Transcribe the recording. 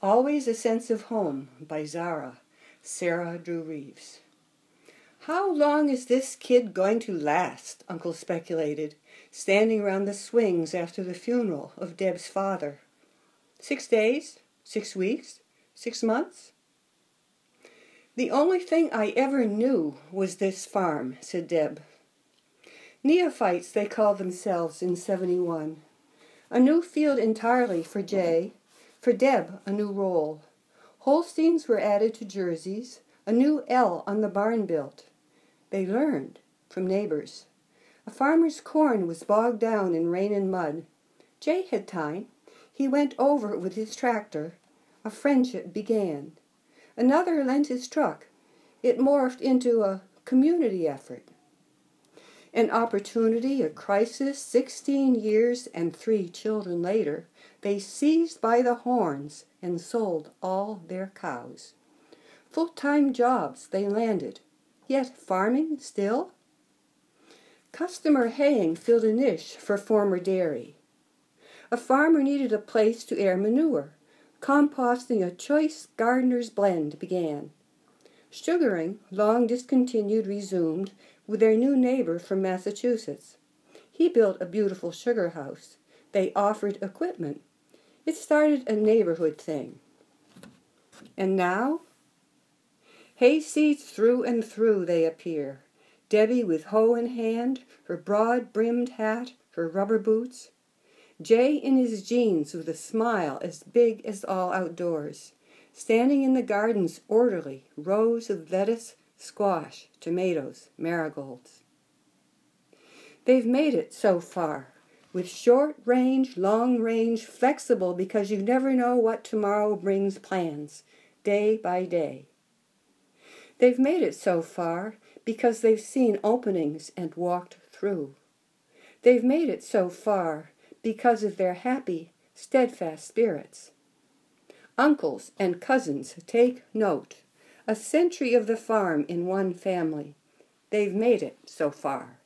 Always a Sense of Home by Sarah Drew Reeves. How long is this kid going to last? Uncle speculated, standing around the swings after the funeral of Deb's father. 6 days? 6 weeks? 6 months? The only thing I ever knew was this farm, said Deb. Neophytes, they called themselves in 71. A new field entirely for Jay. For Deb, a new role. Holsteins were added to jerseys, a new L on the barn built. They learned from neighbors. A farmer's corn was bogged down in rain and mud. Jay had time. He went over it with his tractor. A friendship began. Another lent his truck. It morphed into a community effort. An opportunity, a crisis, 16 years and 3 children later, they seized by the horns and sold all their cows. Full-time jobs they landed, yet farming still? Customer haying filled a niche for former dairy. A farmer needed a place to air manure. Composting a choice gardener's blend began. Sugaring, long discontinued, resumed with their new neighbor from Massachusetts. He built a beautiful sugar house. They offered equipment. It started a neighborhood thing. And now? Hayseeds through and through they appear. Debbie with hoe in hand, her broad-brimmed hat, her rubber boots. Jay in his jeans with a smile as big as all outdoors. Standing in the gardens orderly, rows of lettuce, squash, tomatoes, marigolds. They've made it so far, with short range, long range, flexible because you never know what tomorrow brings plans, day by day. They've made it so far because they've seen openings and walked through. They've made it so far because of their happy, steadfast spirits. Uncles and cousins, take note. A century of the farm in one family. They've made it so far.